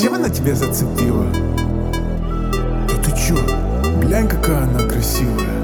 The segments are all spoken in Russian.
Зачем она тебя зацепила? Да ты чё? Глянь, какая она красивая.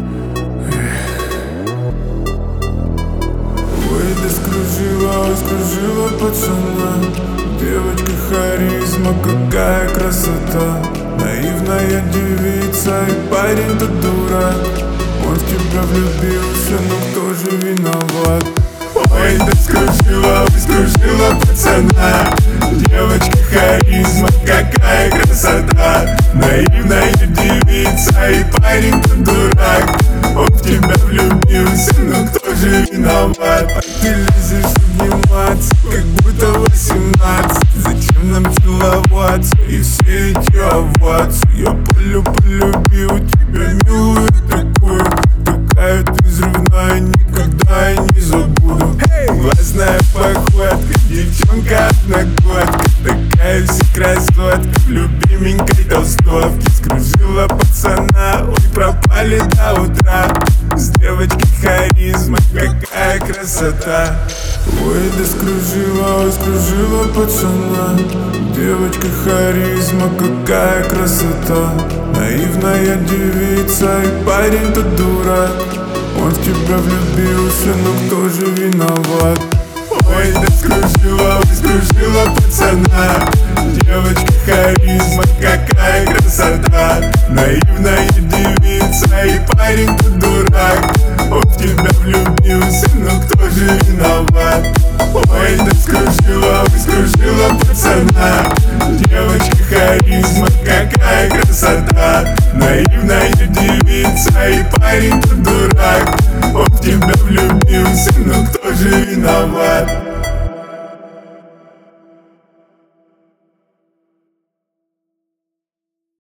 Ой, да скружила пацана. Девочка харизма, какая красота. Наивная девица и парень-то дурак. Он в тебя влюбился, но кто же виноват? Ой, да скружила пацана. Девочка харизма, какая красота. Наивная девица и парень-то дурак. Он в тебя влюбился, но кто же виноват? А ты лезешь обниматься, как будто 18. Зачем нам целоваться и все эти овации? Я полюбил тебя, милую такую. Такая ты взрывная, никогда я не забуду. Глазная походка, девчонка одногодка. Такая вся красотка в любименькой толстовке. Скружила пацана, ой, пропали до утра. С девочкой харизма, какая красота. Ой, да скружила пацана. Девочка харизма, какая красота. Наивная девица и парень-то дурак. Он в тебя влюбился, но кто же виноват? Ой, да скружила пацана. Девочка харизма, какая красота. Наивная девица и парень-то дурак. Он в тебя влюбился, но кто же виноват? Ой, да скружила пацана. Девочка харизма, какая красота. Наивная девица и парень-то дурак. Он в тебя влюбился, но кто же виноват?